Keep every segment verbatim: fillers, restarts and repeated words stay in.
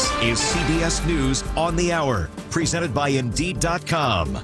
This is C B S News on the Hour, presented by Indeed dot com.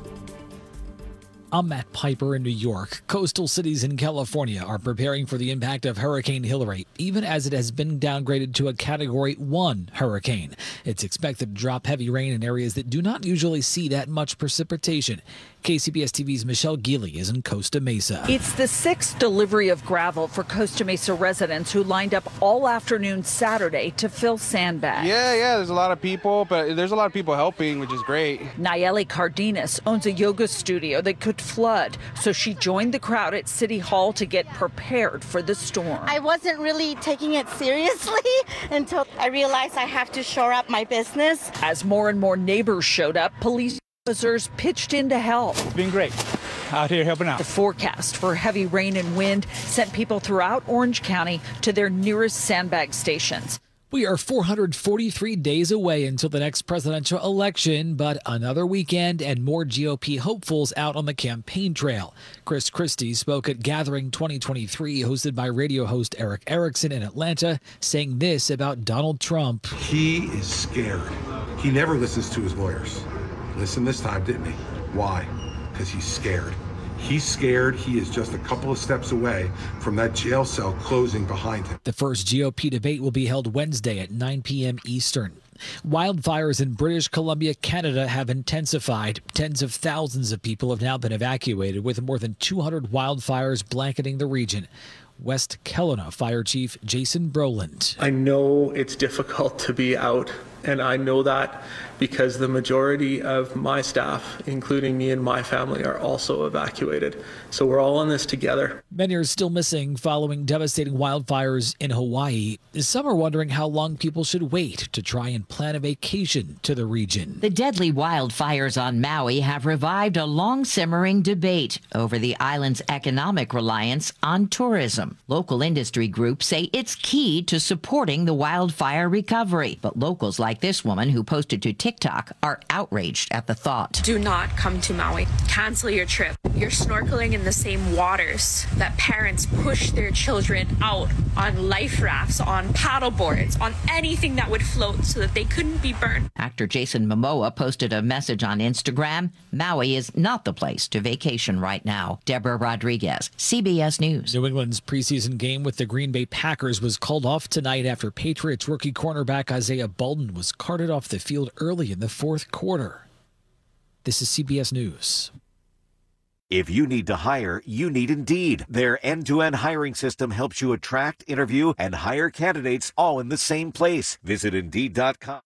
I'm Matt Piper in New York. Coastal cities in California are preparing for the impact of Hurricane Hilary, even as it has been downgraded to a Category one hurricane. It's expected to drop heavy rain in areas that do not usually see that much precipitation. K C B S T V's Michelle Geely is in Costa Mesa. It's the sixth delivery of gravel for Costa Mesa residents who lined up all afternoon Saturday to fill sandbags. Yeah, yeah, there's a lot of people, but there's a lot of people helping, which is great. Nayeli Cardenas owns a yoga studio that could flood, so she joined the crowd at City Hall to get prepared for the storm. I wasn't really taking it seriously until I realized I have to shore up my business. As more and more neighbors showed up, police officers pitched in to help. It's been great out here helping out. The forecast for heavy rain and wind sent people throughout Orange County to their nearest sandbag stations. We are four hundred forty-three days away until the next presidential election, but another weekend and more G O P hopefuls out on the campaign trail. Chris Christie spoke at Gathering twenty twenty-three, hosted by radio host Eric Erickson in Atlanta, saying this about Donald Trump. He is scared. He never listens to his lawyers. Listen this time, didn't he? Why? Because he's scared. He's scared. He is just a couple of steps away from that jail cell closing behind him. The first G O P debate will be held Wednesday at nine p.m. Eastern. Wildfires in British Columbia, Canada have intensified. Tens of thousands of people have now been evacuated, with more than two hundred wildfires blanketing the region. West Kelowna Fire Chief Jason Brolin. I know it's difficult to be out, and I know that because the majority of my staff, including me and my family, are also evacuated. So we're all in this together. Many are still missing following devastating wildfires in Hawaii. Some are wondering how long people should wait to try and plan a vacation to the region. The deadly wildfires on Maui have revived a long-simmering debate over the island's economic reliance on tourism. Local industry groups say it's key to supporting the wildfire recovery. But locals like this woman who posted to TikTok are outraged at the thought. Do not come to Maui. Cancel your trip. You're snorkeling in the same waters that parents push their children out on life rafts, on paddle boards, on anything that would float so that they couldn't be burned. Actor Jason Momoa posted a message on Instagram. Maui is not the place to vacation right now. Deborah Rodriguez, C B S News. New England's preseason game with the Green Bay Packers was called off tonight after Patriots rookie cornerback Isaiah Bolden was carted off the field early in the fourth quarter. This is C B S News. If you need to hire, you need Indeed. Their end-to-end hiring system helps you attract, interview, and hire candidates all in the same place. Visit Indeed dot com.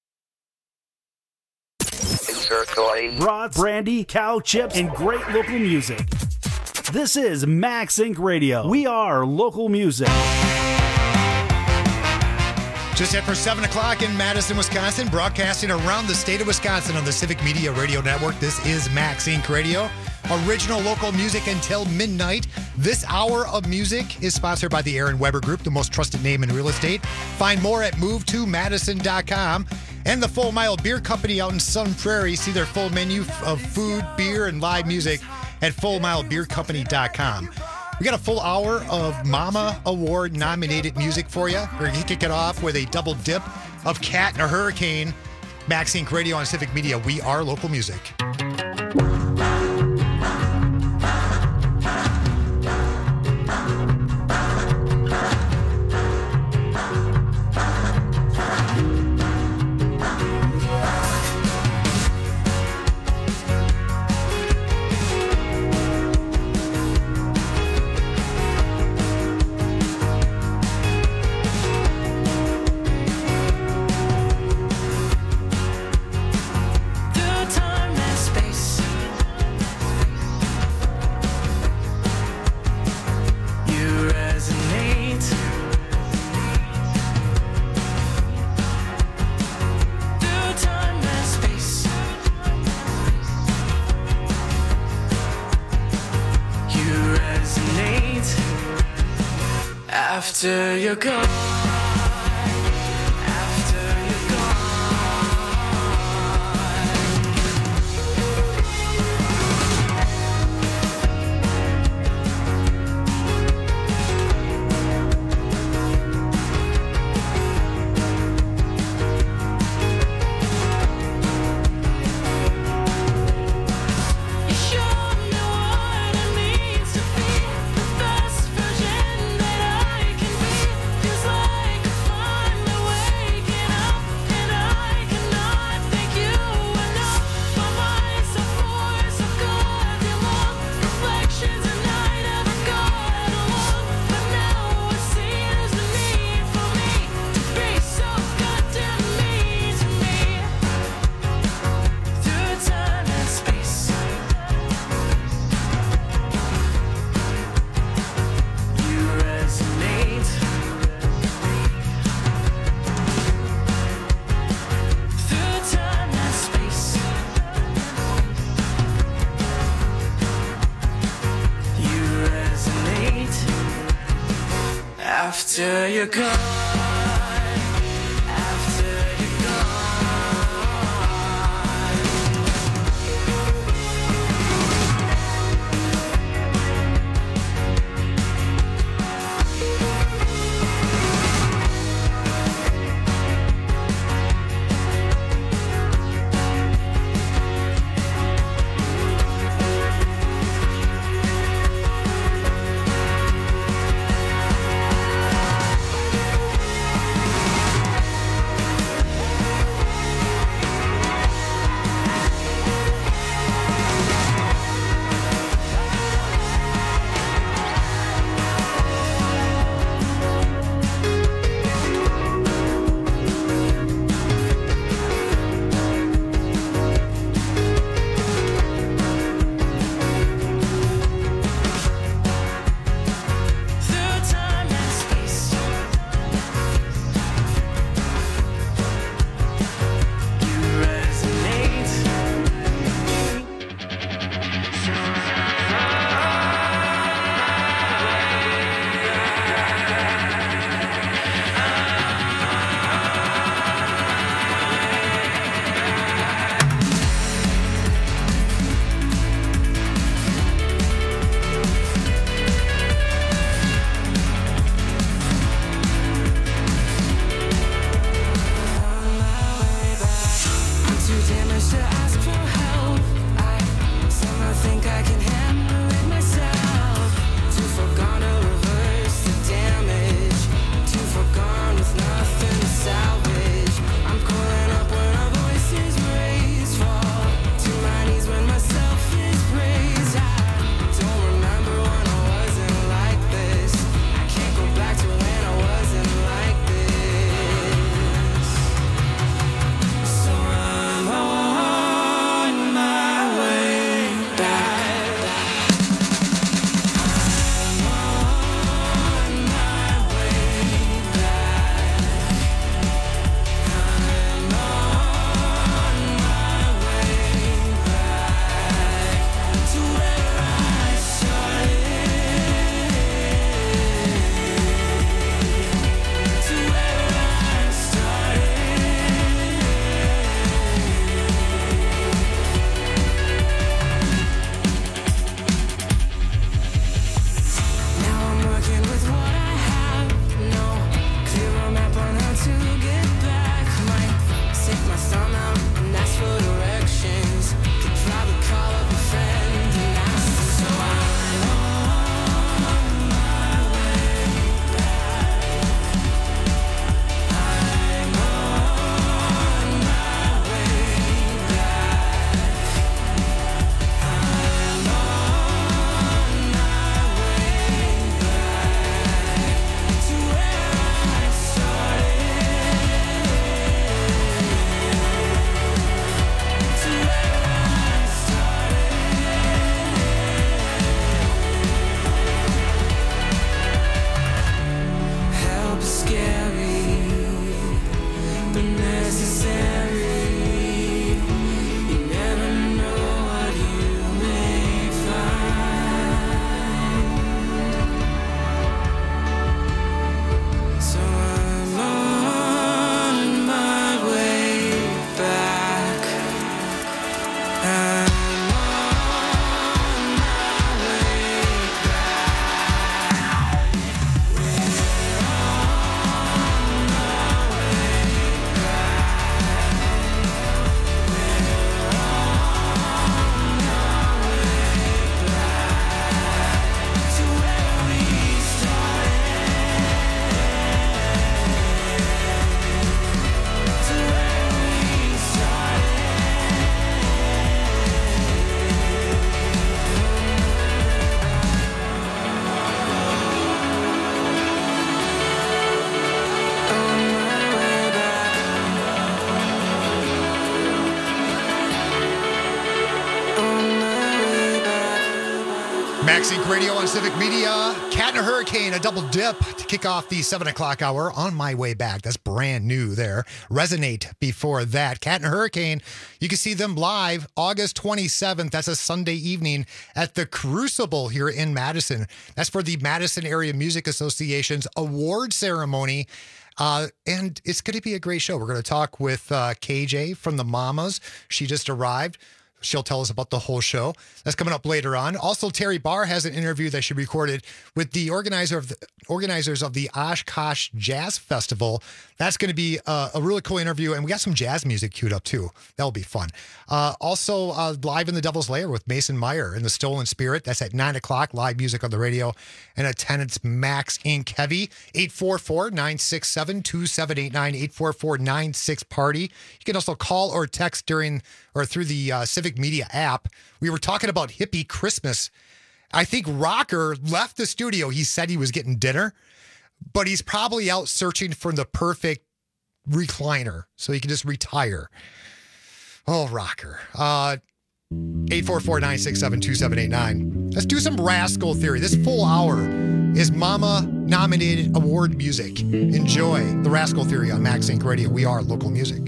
Brats, brandy, cow chips, and great local music. This is Max Inc Radio. We are local music. Just after seven o'clock in Madison, Wisconsin, broadcasting around the state of Wisconsin on the Civic Media Radio Network. This is Max Inc Radio. Original local music until midnight. This hour of music is sponsored by the Aaron Weber Group, the most trusted name in real estate. Find more at move to madison dot com. And the Full Mile Beer Company out in Sun Prairie. See their full menu of food, beer, and live music at full mile beer company dot com. We got a full hour of Mama Award nominated music for you. We're going to kick it off with a double dip of Cat and a Hurricane. Max Inc Radio on Civic Media. We are local music. After you're gone, after you're gone. After you're gone, after you're gone. MaxInc Radio on Civic Media. Cat and a Hurricane, a double dip to kick off the seven o'clock hour. On My Way Back. That's brand new there. Resonate before that. Cat and a Hurricane, you can see them live August twenty-seventh. That's a Sunday evening at the Crucible here in Madison. That's for the Madison Area Music Association's award ceremony. Uh, and it's going to be a great show. We're going to talk with uh, K J from the Mamas. She just arrived. She'll tell us about the whole show. That's coming up later on. Also, Terry Barr has an interview that she recorded with the organizer of the organizers of the Oshkosh Jazz Festival. That's going to be a, a really cool interview, and we got some jazz music queued up too. That'll be fun. Uh, also, uh, live in the Devil's Lair with Mason Meyer in the Stolen Spirit. That's at nine o'clock. Live music on the radio, and at ten it's Max Inc Heavy. eight four four, nine six seven, two seven eight nine. eight four four, nine six party. You can also call or text during or through the uh, Civic Media app. We were talking about hippie Christmas. I think Rocker left the studio. He said he was getting dinner, but he's probably out searching for the perfect recliner so he can just retire. Oh, Rocker. Uh, eight four four, nine six seven, two seven eight nine. Let's do some Rascal Theory. This full hour is Mama nominated award music. Enjoy the Rascal Theory on MaxInc Radio. We are local music.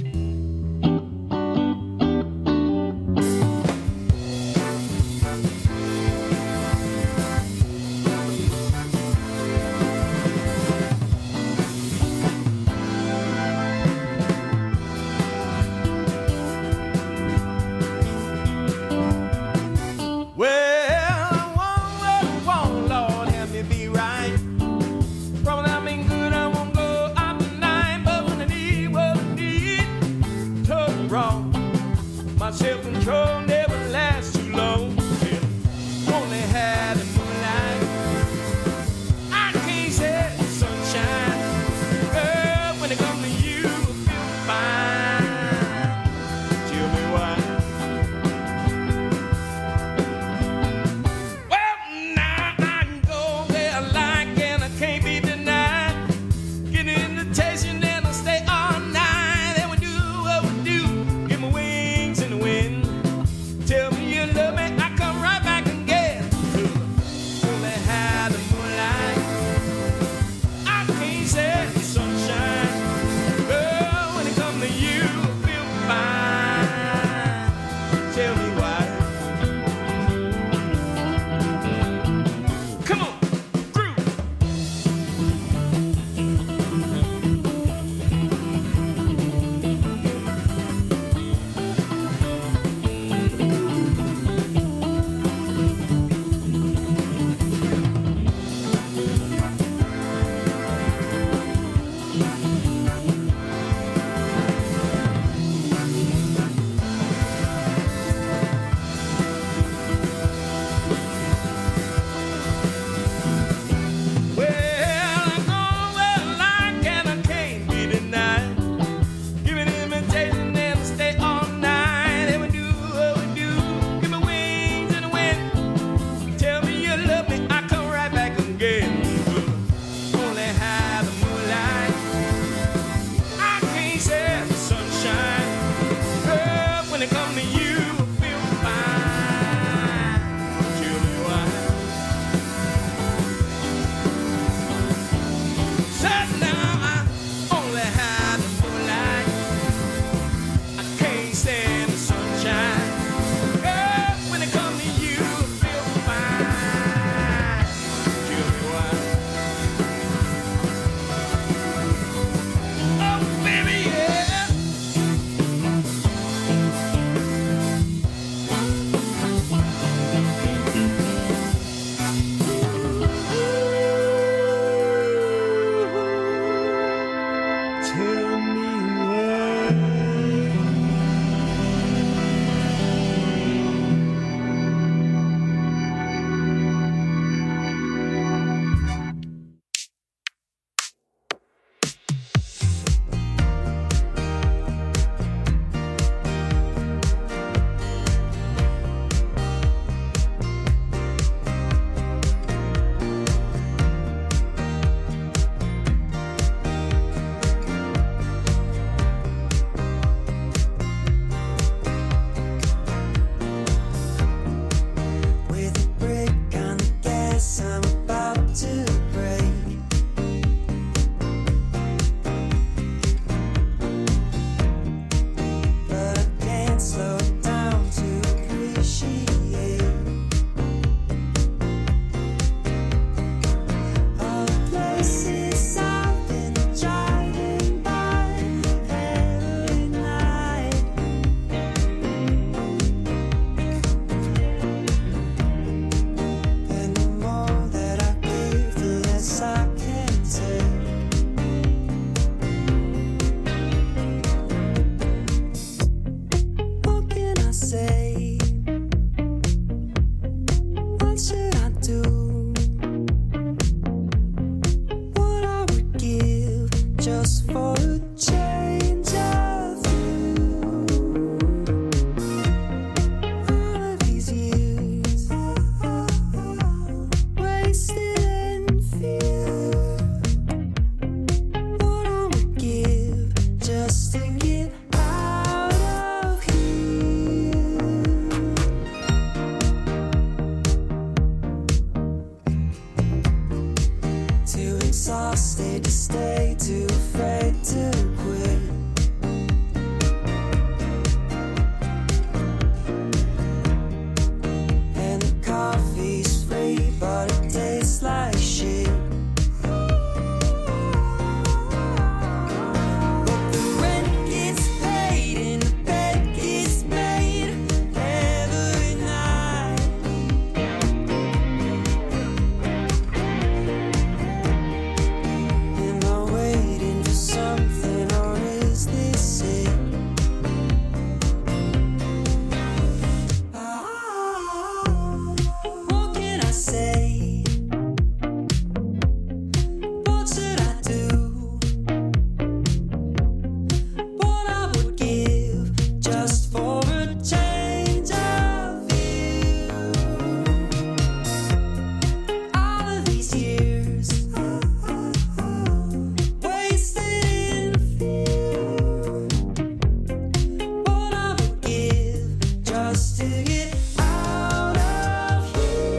Self-control never lasts too long. Only had the moonlight. I can't say the sunshine. Girl, when it comes to you, I feel fine. Tell me why. Well, now I can go where I like and I can't be denied. Get an invitation and I'll stay all night. And we do what we do. Give me wings in the wind. Tell me you love me, I come right back again. Only had the moonlight. I can't say the sunshine. Girl, when it comes to you, I feel fine. Tell me why. Come on, groove. Well, I go where I like and I can't be denied. Give me an invitation and I'll stay all night. And we do what we do. Give me wings in the wind. Tell me you love me, I come right back again. Only have the moonlight. I can't say the sunshine. Girl, when it comes to you, I feel fine. Tell me why. Said now I only had the moonlight. I can't stand the sunshine. Girl, when it comes to you, I feel fine. Tell me why. Oh, baby, yeah. just for a change of view. All of these years wasted in fear. What I would give just to get out of here. Too exhausted to stay, too afraid to quit. And the coffee's free, but it tastes like shit. But the rent gets paid and the bed gets made every night. Am I waiting for something, or is this it? What can I say? What should I do? What I would give just for a change of view. All of these years wasted in fear. What I would give just to get out of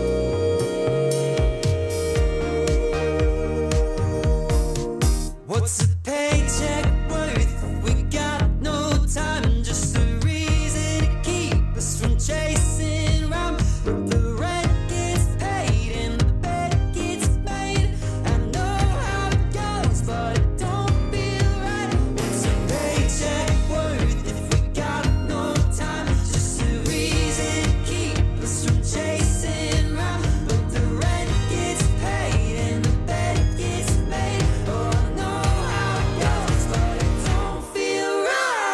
here. What's a paycheck worth? We got no time, just a reason to keep us from chasing around. The rent gets paid and the bed gets made. I know how it goes, but it don't feel right. What's a paycheck worth if we got no time? Just a reason to keep us from chasing around. But the rent gets paid and the bed gets made. Oh, I know how it goes, but it don't feel right.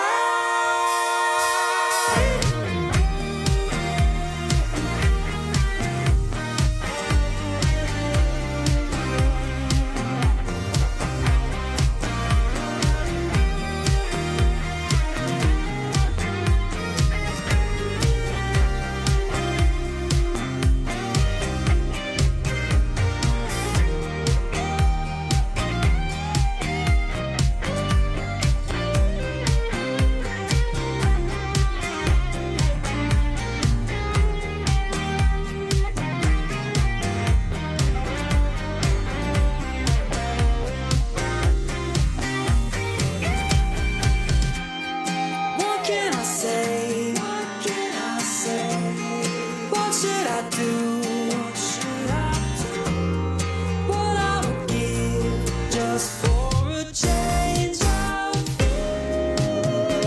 What can I say? What can I say? What should I do? What should I do? What I would give just for a change of view.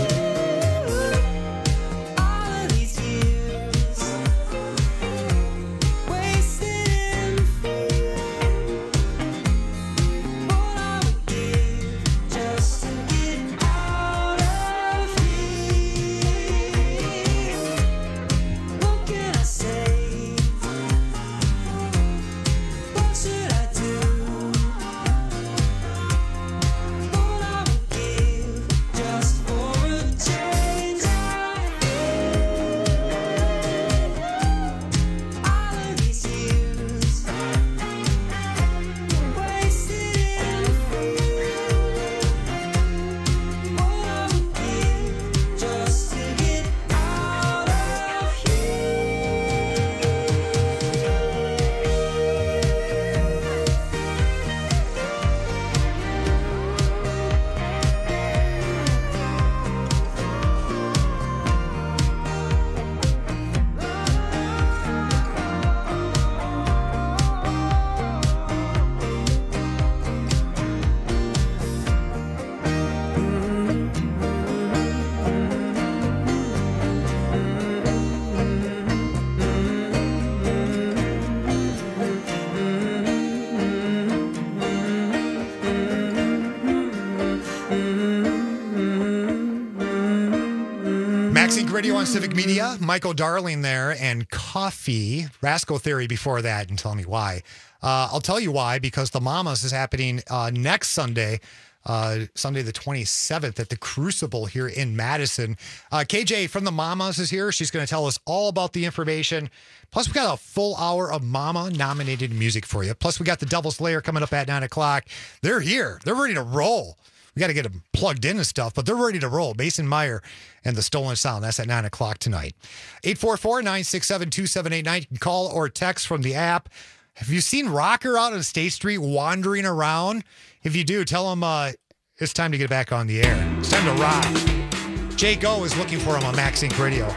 All of these years wasted in fear. What I would give just to get out of here. What can I say? What should I do? What I would give just for a change of view. All of these years wasted in fear. What I would give just to get out of Maxine Radio on Civic Media. Michael Darling there, and Coffee. Rascal Theory before that, and tell me why. Uh, I'll tell you why, because the Mamas is happening uh, next Sunday uh, Sunday the twenty-seventh at the Crucible here in Madison. Uh, K J from the Mamas is here. She's going to tell us all about the information. Plus, we got a full hour of Mama-nominated music for you. Plus, we got the Devil's Lair coming up at nine o'clock. They're here. They're ready to roll. We got to get them plugged in and stuff, but they're ready to roll. Mason Meyer and the Stolen Sound. That's at nine o'clock tonight. eight four four, nine six seven, two seven eight nine. You can call or text from the app. Have you seen Rocker out on State Street wandering around? If you do, tell him uh, it's time to get back on the air. It's time to rock. Jay Go is looking for him on Max Inc Radio.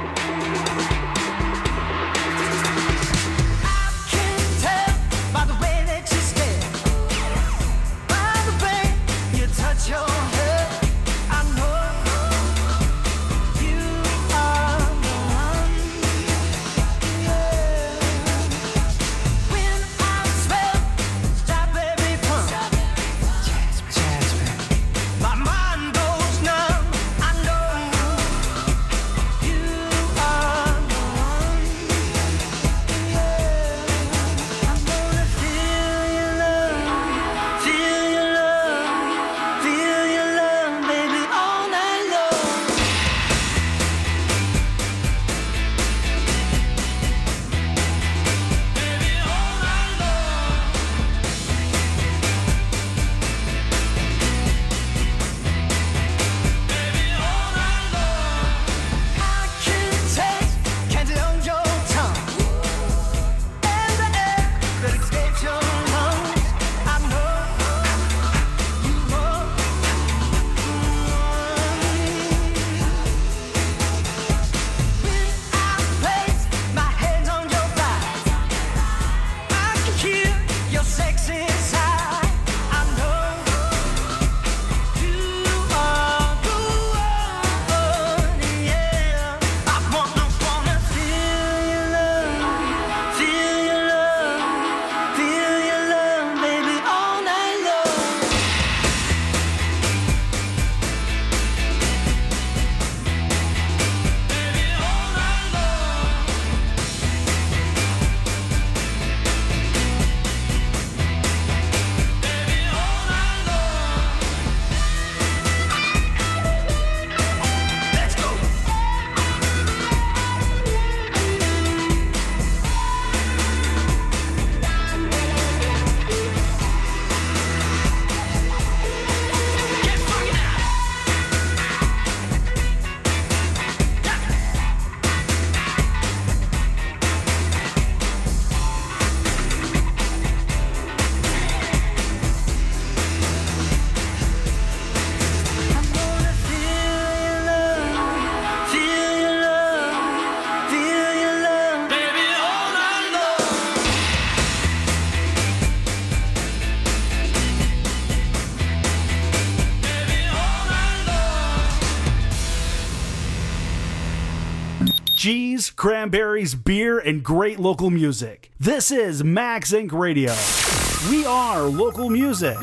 Cheese, cranberries, beer, and great local music. This is Max Inc Radio. We are local music.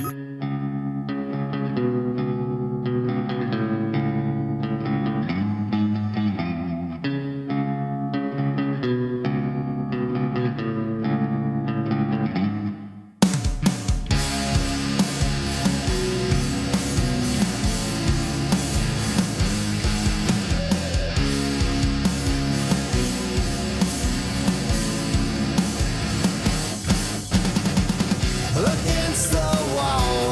Against the wall.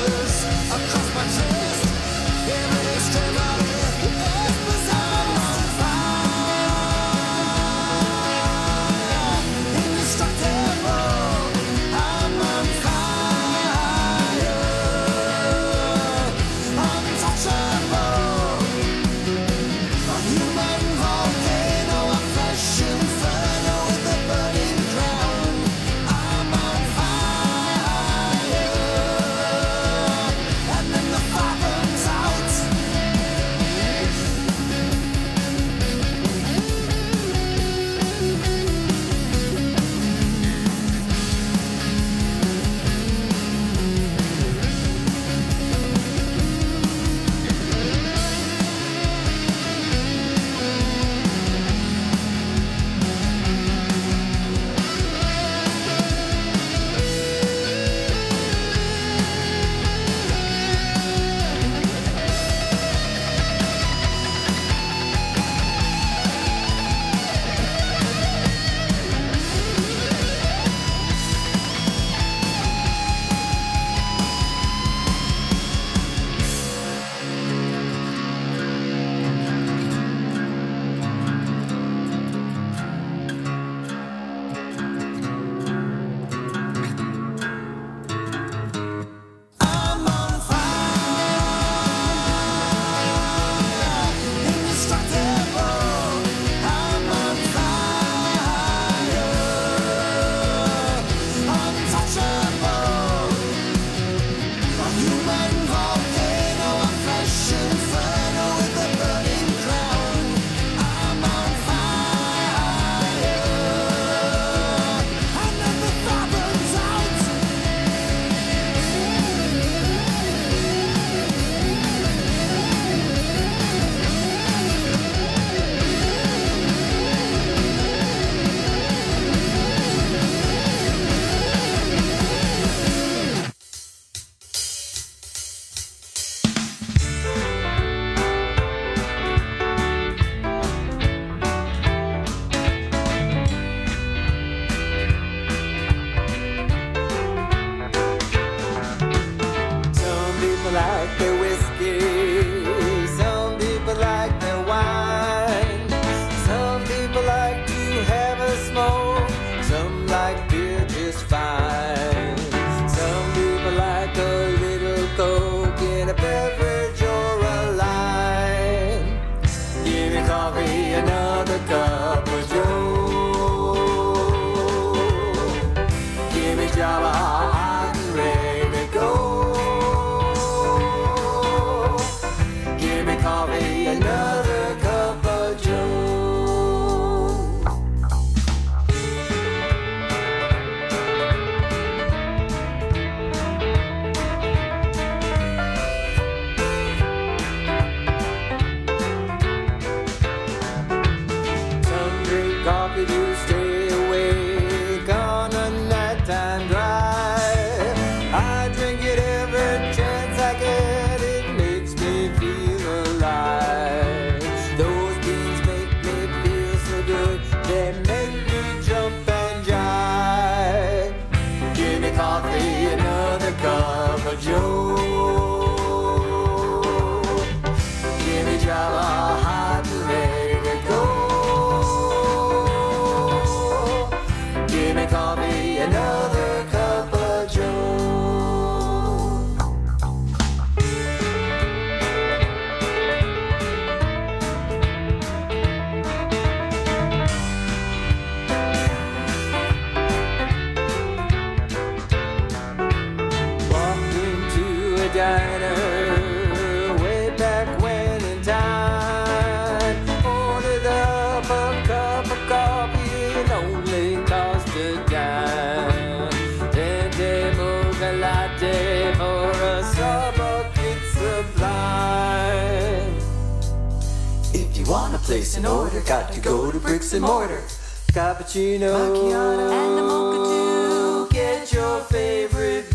Place in order, got to go to bricks and mortar. Cappuccino, macchiato, and a mocha too. Get your favorite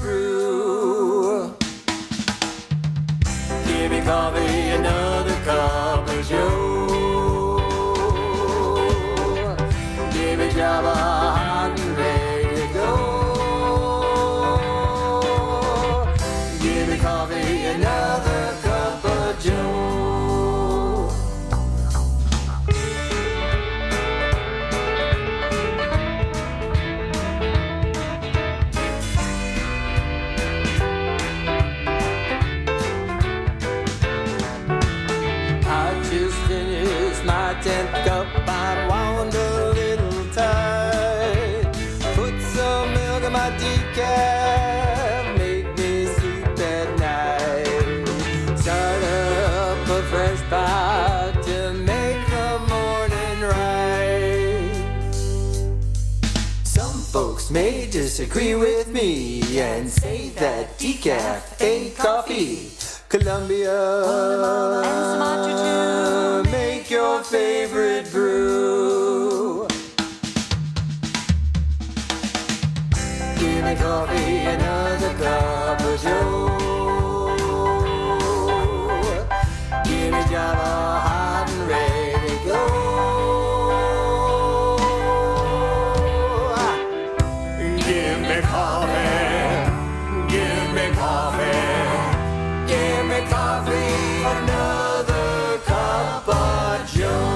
brew. Give me coffee, another cup of Joe. Give me Java, hot and ready to go. Give me coffee, another cup of Joe. I just finished my tenth cup, I wound a little tight. Put some milk in my decaf, make me sleep at night. Start up a fresh pot to make the morning right. Some folks may disagree with me and say that decaf ain't coffee. Columbia, make your favorite brew. Give me coffee, another cup of Joe. Give me Java, hot and ready to go. Give me coffee, give me coffee, give me coffee, another cup of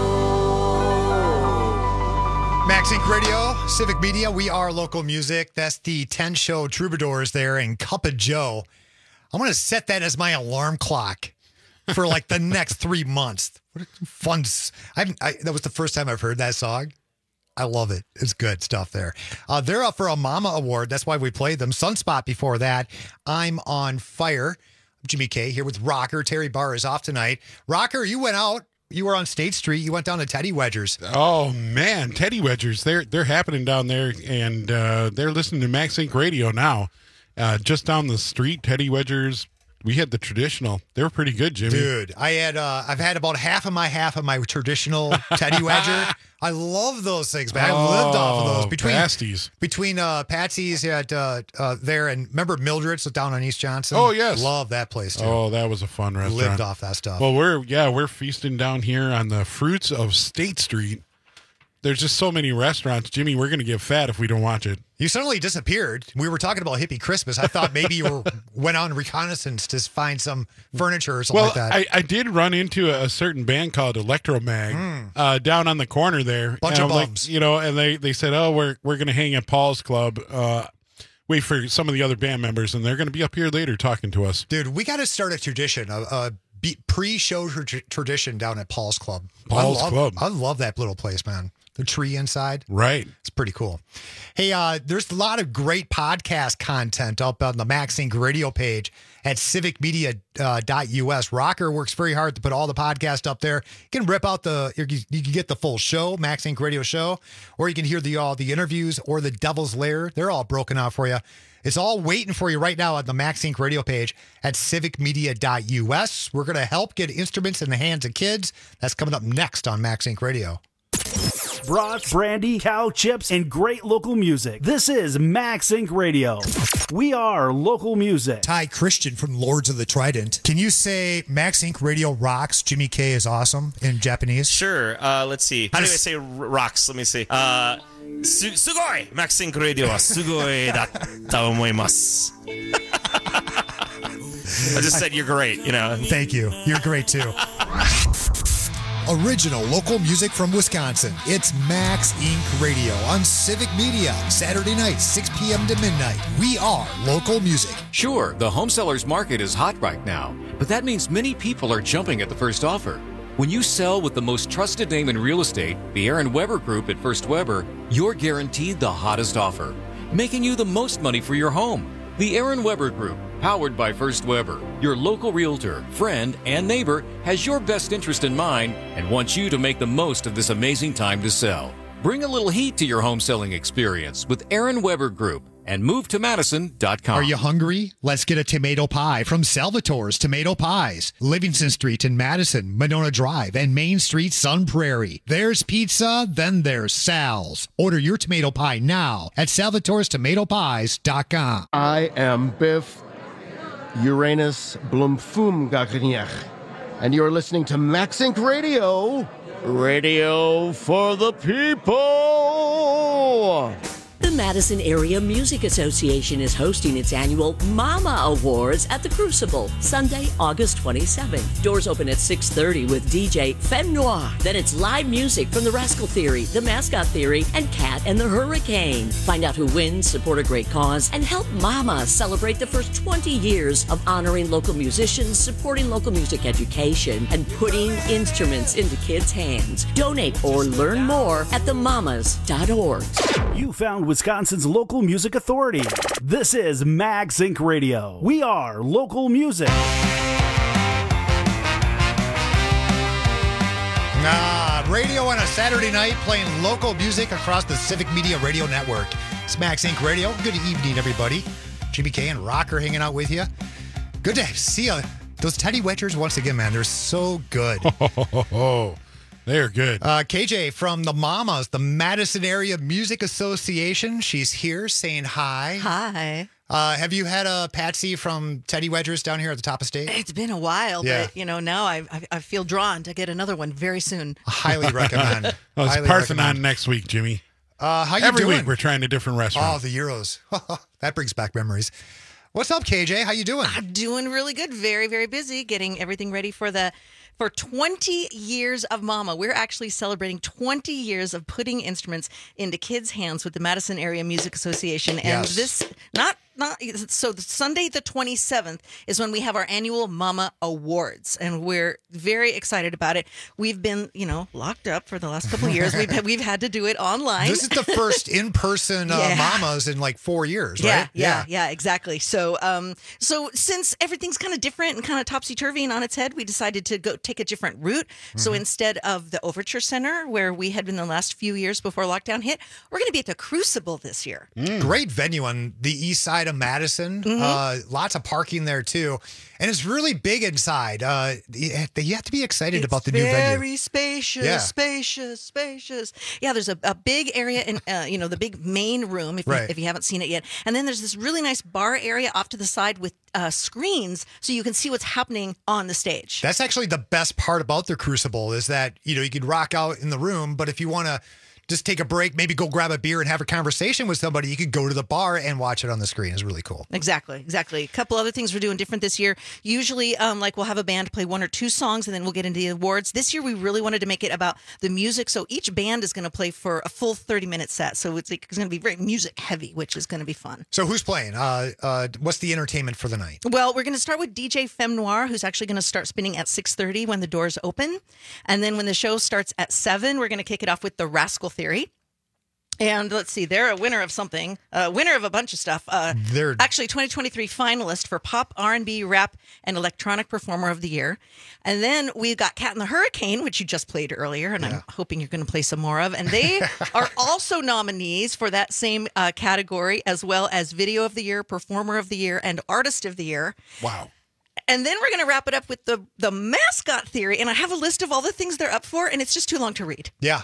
Joe. Max Inc Radio, Civic Media, we are local music. That's the ten show Troubadours there and Cup of Joe. I'm going to set that as my alarm clock for like the next three months. What a fun. s- I've, I, that was the first time I've heard that song. I love it. It's good stuff there. Uh, they're up for a Mama Award. That's why we played them. Sunspot before that. I'm on Fire. Jimmy K here with Rocker. Terry Barr is off tonight. Rocker, you went out. You were on State Street. You went down to Teddy Wedgers. Oh man, Teddy Wedgers, they're they're happening down there, and uh, they're listening to Max Inc Radio now. Uh, just down the street, Teddy Wedgers. We had the traditional. They were pretty good, Jimmy. Dude, I had uh, I've had about half of my half of my traditional Teddy Wedger. I love those things, man. I lived off of those Oh, between pasties. between uh, Patsy's at uh, uh, there and remember Mildred's down on East Johnson. Oh yes, love that place too. Oh, that was a fun restaurant. Lived off that stuff. Well, we're yeah, we're feasting down here on the fruits of State Street. There's just so many restaurants, Jimmy. We're gonna get fat if we don't watch it. You suddenly disappeared. We were talking about hippie Christmas. I thought maybe you were, went on reconnaissance to find some furniture or something Well, like that. I, I did run into a, a certain band called Electromag Mm. uh, down on the corner there. Bunch And of I'm like, bums. you know, and they, they said, oh, we're we're going to hang at Paul's Club. Uh, wait for some of the other band members, and they're going to be up here later talking to us. Dude, we got to start a tradition, a, a be- pre-show tr- tradition down at Paul's Club. Paul's I love, Club. I love that little place, man. The tree inside. Right. It's pretty cool. Hey, uh, there's a lot of great podcast content up on the Max Inc radio page at civic media dot U S. Rocker works very hard to put all the podcast up there. You can rip out the, you can you can get the full show, Max Inc radio show, or you can hear the all the interviews or the Devil's Lair. They're all broken out for you. It's all waiting for you right now on the Max Inc radio page at civic media dot U S. We're going to help get instruments in the hands of kids. That's coming up next on Max Inc Radio. Brats, brandy, cow chips, and great local music. This is Max Inc Radio. We are local music. Ty Christian from Lords of the Trident. Can you say Max Inc Radio rocks? Jimmy K is awesome in Japanese. Sure. Uh, let's see. How do I say r- rocks? Let me see. Uh, su- sugoi! Max Inc Radio wa sugoi datta omoimasu. I just said you're great, you know. Thank you. You're great too. Original local music from Wisconsin. It's Max Inc Radio on Civic Media. Saturday night, six p.m. to midnight. We are local music. Sure, the home sellers market is hot right now, but that means many people are jumping at the first offer. When you sell with the most trusted name in real estate, the Aaron Weber Group at First Weber, you're guaranteed the hottest offer, making you the most money for your home. The Aaron Weber Group, powered by First Weber, your local realtor, friend, and neighbor, has your best interest in mind and wants you to make the most of this amazing time to sell. Bring a little heat to your home selling experience with Aaron Weber Group and move to madison dot com. Are you hungry? Let's get a tomato pie from Salvatore's Tomato Pies. Livingston Street in Madison, Monona Drive, and Main Street, Sun Prairie. There's pizza, then there's Sal's. Order your tomato pie now at salvatores tomato pies dot com. I am Biff Uranus Blumfum Gagnier, and you're listening to Max Inc Radio, radio for the people. The Madison Area Music Association is hosting its annual Mama Awards at the Crucible, Sunday, August twenty-seventh. Doors open at six thirty with D J Femme Noir. Then it's live music from the Rascal Theory, the Mascot Theory, and Cat and the Hurricane. Find out who wins, support a great cause, and help Mama celebrate the first twenty years of honoring local musicians, supporting local music education, and putting instruments into kids' hands. Donate or learn more at the mamas dot org. You found Wisconsin's local music authority. This is MagSync Radio. We are local music. Ah, radio on a Saturday night playing local music across the Civic Media Radio Network. It's MagSync Radio. Good evening, everybody. Jimmy K and Rocker hanging out with you. Good to see you. Those Teddy Wedgers, once again, man, they're so good. Oh, they're good. Uh, K J from the Mamas, the Madison Area Music Association. She's here saying hi. Hi. Uh, have you had a Patsy from Teddy Wedgers down here at the top of state? It's been a while, Yeah. but you know now I, I I feel drawn to get another one very soon. Highly recommend. Oh, it's Highly Parthenon recommend. next week, Jimmy. Uh, how you Every doing? week we're trying a different Oh, restaurant. the Euros. That brings back memories. What's up, K J? How you doing? I'm doing really good. Very very busy getting everything ready for the. For twenty years of Mama, we're actually celebrating twenty years of putting instruments into kids' hands with the Madison Area Music Association. And Yes. this, not, not, so the Sunday the twenty-seventh is when we have our annual Mama Awards. And we're very excited about it. We've been, you know, locked up for the last couple of years. We've, we've had to do it online. This is the first in-person uh, Yeah. Mamas in like four years, Yeah, right? yeah, yeah, exactly. So, um, so since everything's kind of different and kind of topsy turvy and on its head, we decided to go take a different route. So Mm-hmm. instead of the Overture Center, where we had been the last few years before lockdown hit, we're going to be at the Crucible this year. Great venue on the east side of Madison. Mm-hmm. Uh, lots of parking there too, and it's really big inside. Uh, you you have to be excited about the new venue. Very spacious, Yeah. spacious, spacious. Yeah, there's a, a big area in, uh, you know, the big main room, if, Right. you, if you haven't seen it yet. And then there's this really nice bar area off to the side with uh, screens so you can see what's happening on the stage. That's actually the best part about the Crucible is that, you know, you could rock out in the room, but if you want to just take a break, maybe go grab a beer and have a conversation with somebody, you could go to the bar and watch it on the screen. It's really cool. Exactly, exactly. A couple other things we're doing different this year. Usually, um, like we'll have a band play one or two songs, and then we'll get into the awards. This year, we really wanted to make it about the music, so each band is going to play for a full thirty-minute set. So it's, like, it's going to be very music heavy, which is going to be fun. So who's playing? Uh, uh, what's the entertainment for the night? Well, we're going to start with D J Femme Noir, who's actually going to start spinning at six thirty when the doors open, and then when the show starts at seven, we're going to kick it off with the Rascal Theory. And let's see, they're a winner of something, a winner of a bunch of stuff. Uh, They're- actually twenty twenty-three finalist for Pop, R and B, Rap, and Electronic Performer of the Year. And then we've got Cat and the Hurricane, which you just played earlier, and I'm hoping you're going to play some more of. And they are also nominees for that same uh, category, as well as Video of the Year, Performer of the Year, and Artist of the Year. Wow. And then we're going to wrap it up with the the Mascot Theory. And I have a list of all the things they're up for, and it's just too long to read. Yeah.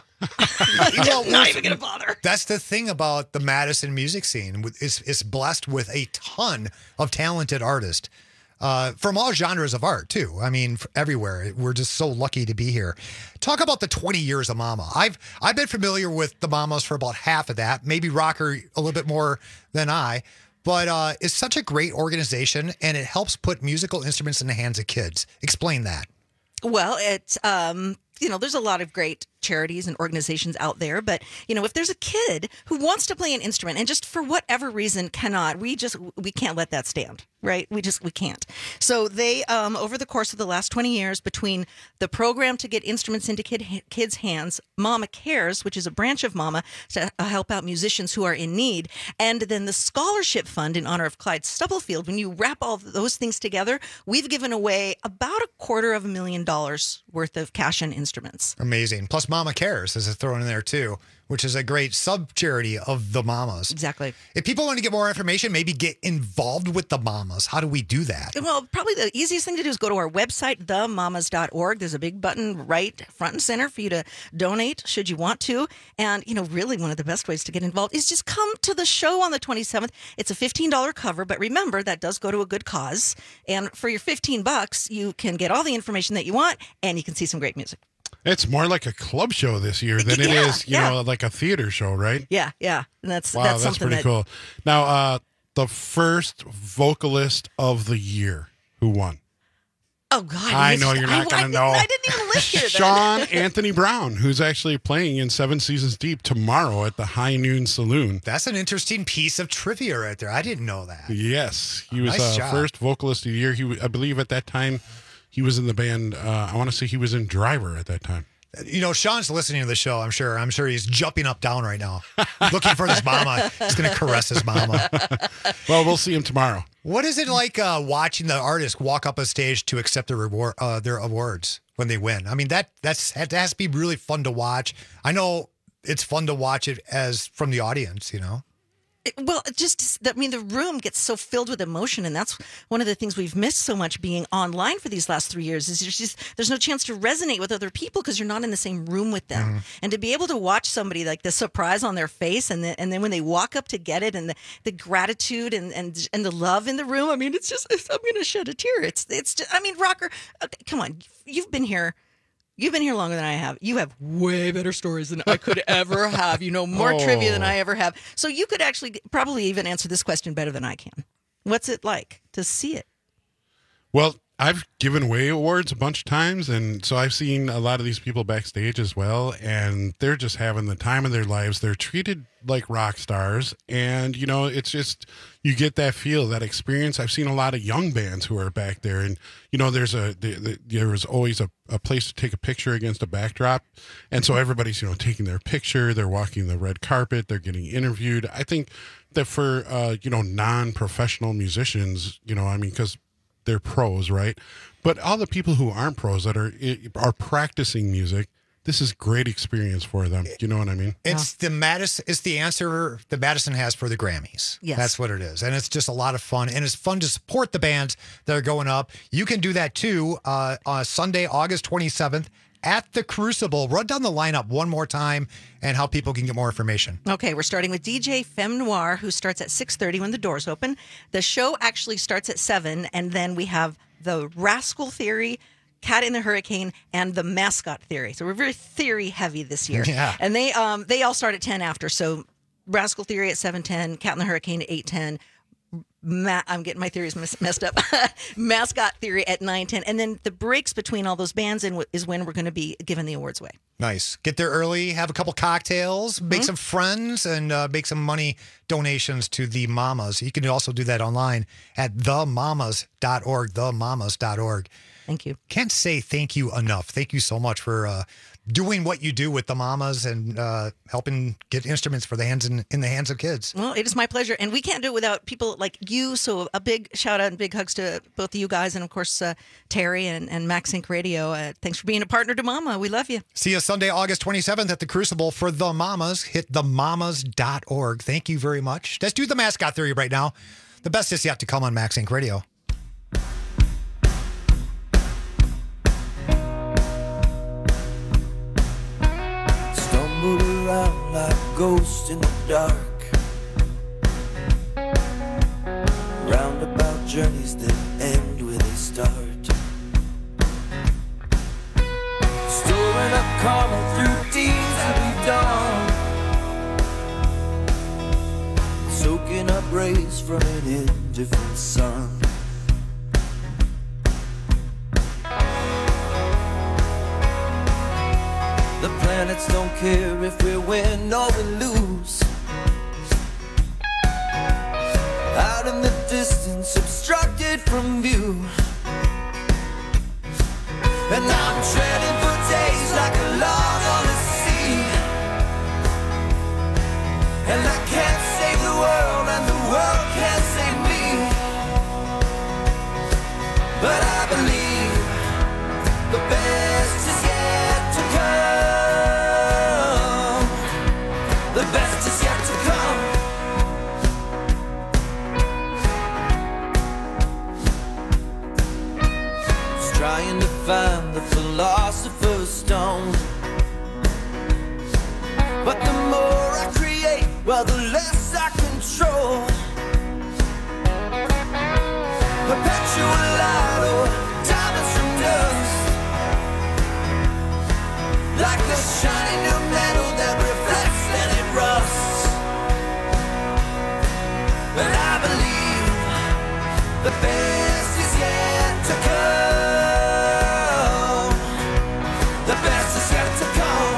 I'm not even going to bother. That's the thing about the Madison music scene. It's, it's blessed with a ton of talented artists uh, from all genres of art, too. I mean, f- everywhere. We're just so lucky to be here. Talk about the twenty years of Mama. I've I've been familiar with the Mamas for about half of that, maybe Rocker a little bit more than I. But uh, it's such a great organization, and it helps put musical instruments in the hands of kids. Explain that. Well, it's, um, you know, there's a lot of great charities and organizations out there. But, you know, if there's a kid who wants to play an instrument and just for whatever reason cannot, we just, we can't let that stand. Right. We just we can't. So they um, over the course of the last twenty years, between the program to get instruments into kid, kids' hands, Mama Cares, which is a branch of Mama to help out musicians who are in need, and then the scholarship fund in honor of Clyde Stubblefield. When you wrap all of those things together, we've given away about a quarter of a million dollars worth of cash and instruments. Amazing. Plus Mama Cares is thrown in there too, which is a great sub-charity of the Mamas. Exactly. If people want to get more information, maybe get involved with the Mamas, how do we do that? Well, probably the easiest thing to do is go to our website, the mamas dot org. There's a big button right front and center for you to donate should you want to. And, you know, really one of the best ways to get involved is just come to the show on the twenty-seventh. It's a fifteen dollars cover, but remember, that does go to a good cause. And for your fifteen bucks, you can get all the information that you want, and you can see some great music. It's more like a club show this year than it Yeah, is, you yeah. know, like a theater show, right? Yeah, yeah. And that's Wow, that's that's, something pretty that cool. Now, uh, the first vocalist of the year, who won? Oh God! I you know just- you're I- not going I to know. I didn't even live here. Then. Sean Anthony Brown, who's actually playing in Seven Seasons Deep tomorrow at the High Noon Saloon. That's an interesting piece of trivia right there. I didn't know that. Yes, he was Nice uh, job. first vocalist of the year. He, w- I believe, at that time, he was in the band. Uh, I want to say he was in Driver at that time. You know, Sean's listening to the show. I'm sure. I'm sure he's jumping up down right now, looking for his mama. He's going to caress his mama. Well, we'll see him tomorrow. What is it like uh, watching the artist walk up a stage to accept their reward, uh, their awards when they win? I mean, that that's that has to be really fun to watch. I know it's fun to watch it as from the audience. You know. It- Well, it just, I mean, the room gets so filled with emotion, and that's one of the things we've missed so much being online for these last three years. Is there's just there's no chance to resonate with other people because you're not in the same room with them, Mm-hmm. and to be able to watch somebody like the surprise on their face, and then and then when they walk up to get it, and the, the gratitude and, and and the love in the room. I mean, it's just it's, I'm going to shed a tear. It's it's just, I mean, Rocker, okay, come on, you've been here. You've been here longer than I have. You have way better stories than I could ever have. You know more Oh. trivia than I ever have. So you could actually probably even answer this question better than I can. What's it like to see it? Well, I've given away awards a bunch of times, and so I've seen a lot of these people backstage as well, and they're just having the time of their lives. They're treated like rock stars, and you know, it's just you get that feel, that experience. I've seen a lot of young bands who are back there, and you know, there's a the, the, there was always a, a place to take a picture against a backdrop, and so everybody's you know taking their picture. They're walking the red carpet. They're getting interviewed. I think that for uh, you know non-professional musicians, you know, I mean, because they're pros, right? But all the people who aren't pros that are are practicing music, this is great experience for them. You know what I mean? It's the Madison. It's the answer that Madison has for the Grammys. Yes. That's what it is, and it's just a lot of fun, and it's fun to support the bands that are going up. You can do that too uh, on Sunday, August twenty-seventh at the Crucible. Run down the lineup one more time and how people can get more information. Okay, we're starting with D J Femme Noir, who starts at six thirty when the doors open. The show actually starts at seven, and then we have the Rascal Theory, Cat in the Hurricane, and the Mascot Theory. So we're very theory heavy this year. Yeah. And they um they all start at ten after. So Rascal Theory at seven ten, Cat in the Hurricane at eight ten. Ma- I'm getting my theories mess- messed up. Mascot Theory at nine ten, and then the breaks between all those bands and w- is when we're going to be giving the awards away. Nice. Get there early, have a couple cocktails, make Mhm. some friends, and uh, make some money donations to the Mamas. You can also do that online at the mamas dot org, the mamas dot org. Thank you. Can't say thank you enough. Thank you so much for uh, doing what you do with the Mamas and uh, helping get instruments for the hands in, in the hands of kids. Well, it is my pleasure. And we can't do it without people like you. So a big shout out and big hugs to both of you guys. And of course, uh, Terry and, and Max Inc Radio. Uh, thanks for being a partner to Mama. We love you. See you Sunday, August twenty-seventh at the Crucible for the Mamas. Hit the mamas dot org. Thank you very much. Let's do the Mascot Theory right now. The best is yet to come on Max Inc Radio. Stumbled around like ghosts in the dark. Roundabout journeys that end where they start. Storing up karma through deeds that we've done. Soaking up rays from an indifferent sun. The planets don't care if we win or we lose. Out in the distance, obstructed from view. And I'm treading for days like a log on the sea. And I can't save the world, and the world can't save me. But I believe the best is yet to come. The best is yet to come. Just trying to find the philosopher's stone. But the more I create, well, the less I control. Perpetual light or diamonds from dust. The best is yet to come. The best is yet to come.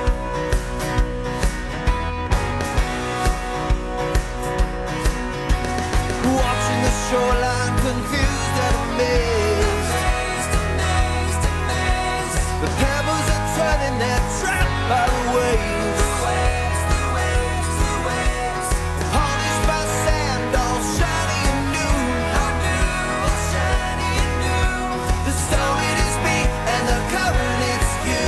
Watching the shoreline confused and amazed. Amazed, amazed, amazed. The pebbles are turning, they're trapped by the waves. The waves, the waves, the waves. Polished by sand, all shiny and new. All new, all shiny and new. The stone it is me, and the current it's you.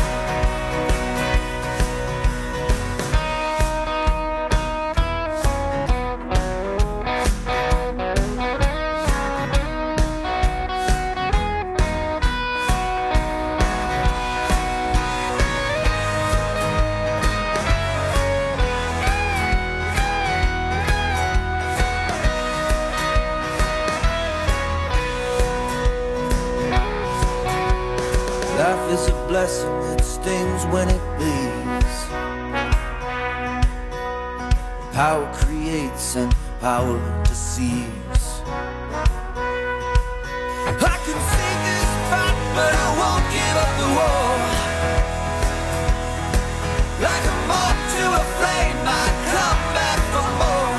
Life is a blessing that stings when it leaves. Power creates and power deceives. I can see this fight, but I won't give up the war. Like a moth to a flame, I come back for more.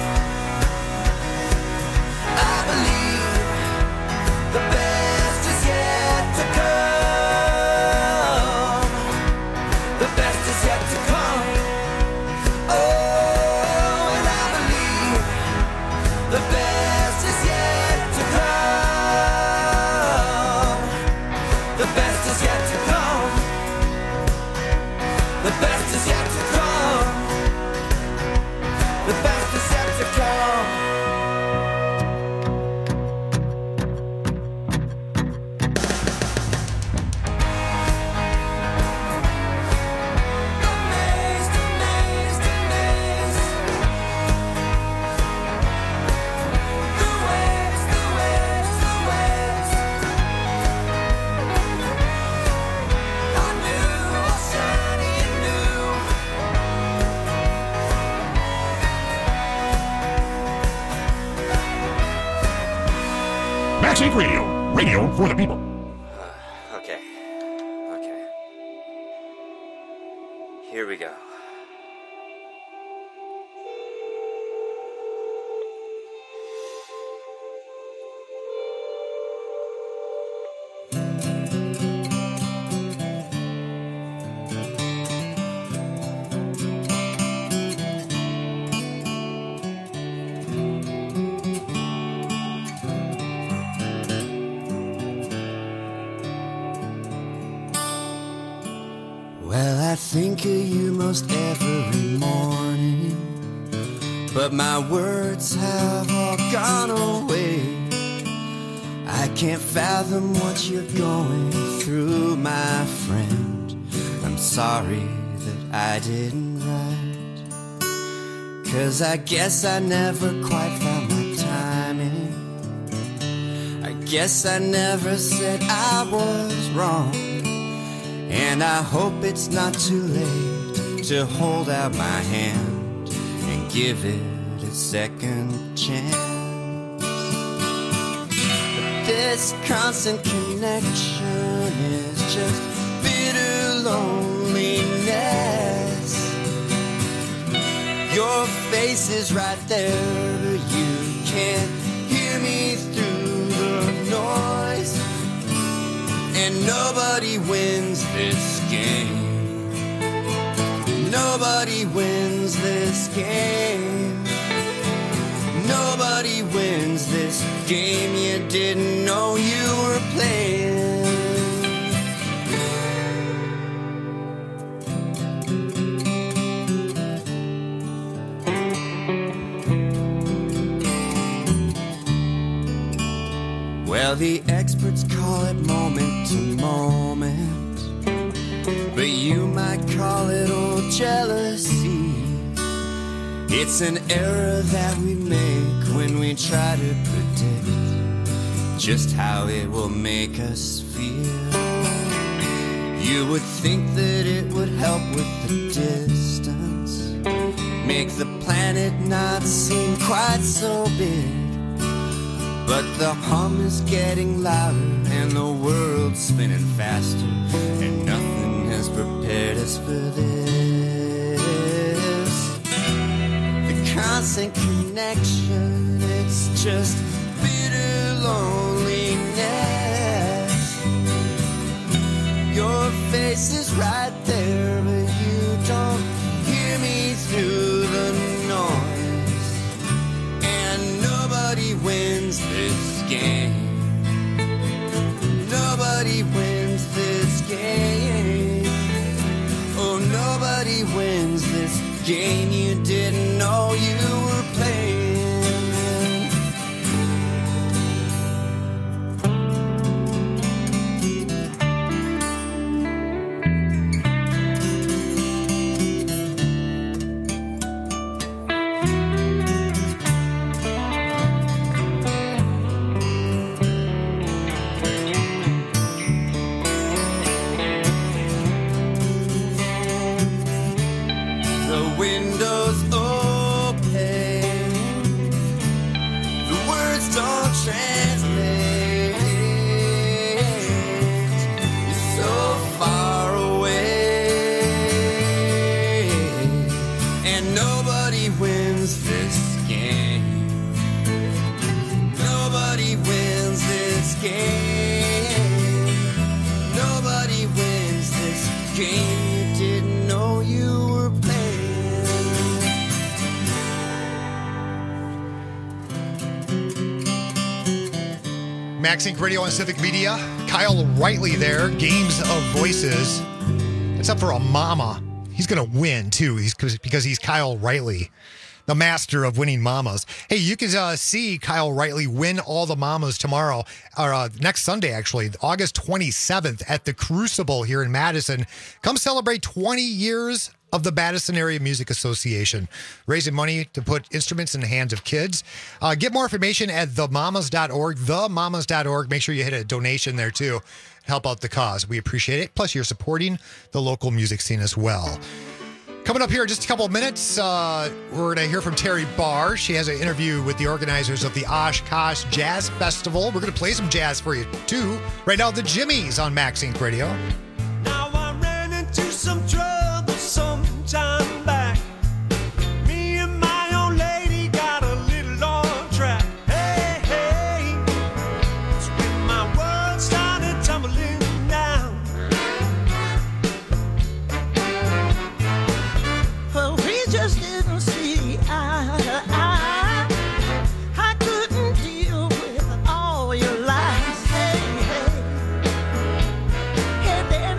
I believe the best is yet to come. The best is yet to come. Oh, and I believe the best is yet to come. The best is yet to come. The best is yet to come. The best is yet to come. Amazed, amazed, amazed. The waves, the waves, the waves. All new, all shiny and new. Max Inc Radio. Radio for the people. Okay. Okay. Here we go. Well, I think of you most every morning, but my words have all gone away. I can't fathom what you're going through, my friend. I'm sorry that I didn't write, 'cause I guess I never quite found my timing. I guess I never said I was wrong. And I hope it's not too late to hold out my hand and give it a second chance. But this constant connection is just bitter loneliness. Your face is right there, but you can't hear me through the noise. And nobody wins this game. Nobody wins this game. Nobody wins this game you didn't know you were playing. Well, the experts call it moment to moment, but you might call it old jealousy. It's an error that we make when we try to predict just how it will make us feel. You would think that it would help with the distance, make the planet not seem quite so big. But the hum is getting louder and the world's spinning faster, and nothing has prepared us for this. The constant connection, it's just bitter loneliness. Your face is right there, but you don't hear me through the noise. And nobody wins this game. Nobody wins this game. Oh, nobody wins this game you didn't know you were playing. Windows open, the words don't translate. You're so far away, and nobody wins this game. Nobody wins this game. Nobody wins this game you didn't know you were playing. MaxInc Radio on Civic Media. Kyle Rightly there. Games of Voices. It's up for a mama. He's going to win, too, he's, because he's Kyle Rightly, the master of winning mamas. Hey, you can uh, see Kyle Rightly win all the mamas tomorrow, or uh, next Sunday, actually, August twenty-seventh at the Crucible here in Madison. Come celebrate twenty years of the Madison Area Music Association, raising money to put instruments in the hands of kids. Uh, get more information at the mamas dot org, the mamas dot org. Make sure you hit a donation there, too. Help out the cause. We appreciate it. Plus, you're supporting the local music scene as well. Coming up here in just a couple of minutes, uh, we're going to hear from Terry Barr. She has an interview with the organizers of the Oshkosh Jazz Festival. We're going to play some jazz for you, too. Right now, the Jimmies on MaxInc Radio. Now I ran into some trouble some time back. Me and my old lady got a little on track. Hey, hey, it's when my world started tumbling down. Well, we just didn't see eye to eye. I couldn't deal with all your lies. Hey, hey, hey there.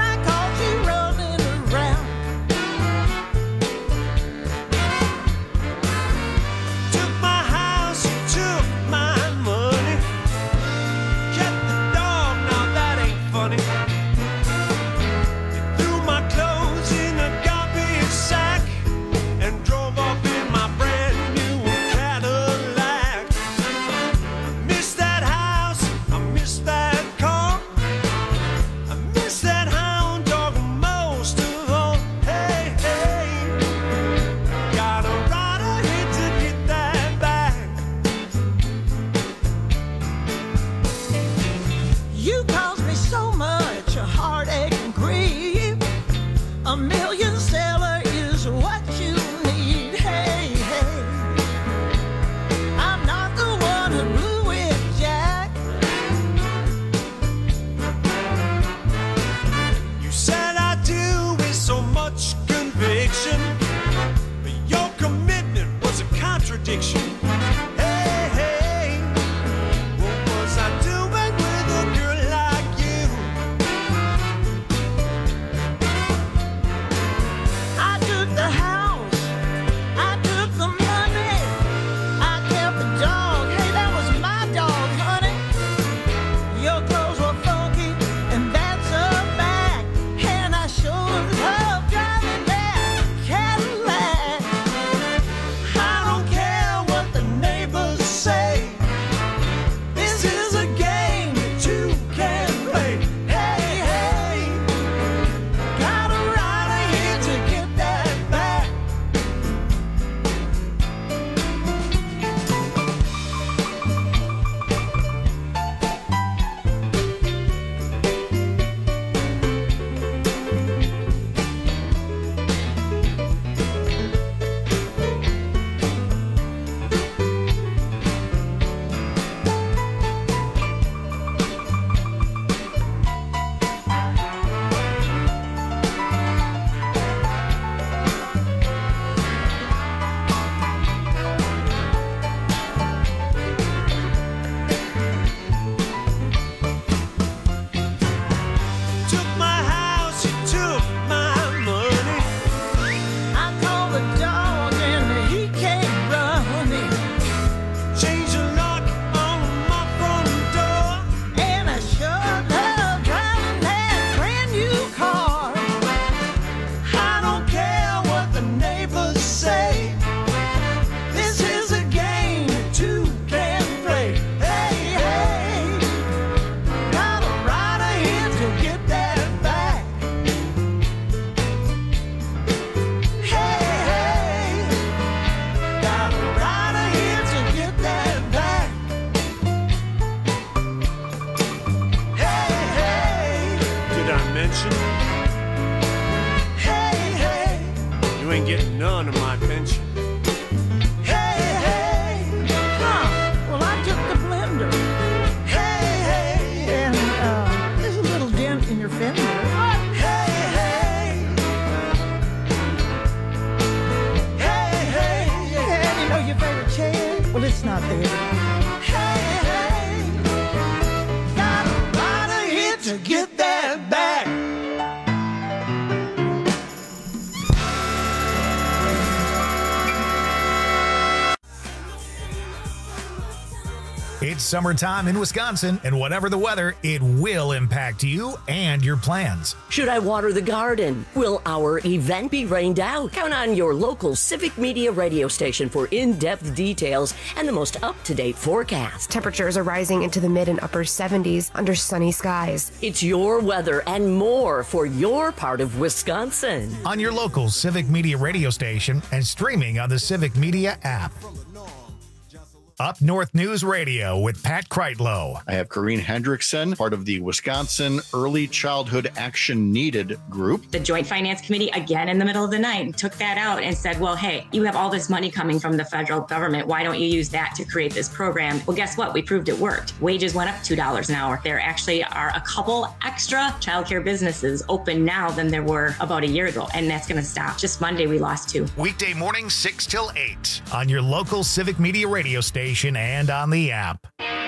mention. Hey, hey, You ain't getting none of my pension. hey, hey. Huh. Well, I took the blender. Hey, hey. And uh, there's a little dent in your fender. Hey, hey. Hey, hey. And you know your favorite chair? Well, it's not there. Hey, hey. Got a lot of hits to get that back. It's summertime in Wisconsin, and whatever the weather, it will impact you and your plans. Should I water the garden? Will our event be rained out? Count on your local Civic Media radio station for in-depth details and the most up-to-date forecast. Temperatures are rising into the mid and upper seventies under sunny skies. It's your weather and more for your part of Wisconsin. On your local Civic Media radio station and streaming on the Civic Media app. Up North News Radio with Pat Kreitlow. I have Corrine Hendrickson, part of the Wisconsin Early Childhood Action Needed group. The Joint Finance Committee, again in the middle of the night, took that out and said, well, hey, you have all this money coming from the federal government. Why don't you use that to create this program? Well, guess what? We proved it worked. Wages went up two dollars an hour. There actually are a couple extra childcare businesses open now than there were about a year ago, and that's going to stop. Just Monday, we lost two. Weekday mornings, six till eight on your local Civic Media radio station and on the app.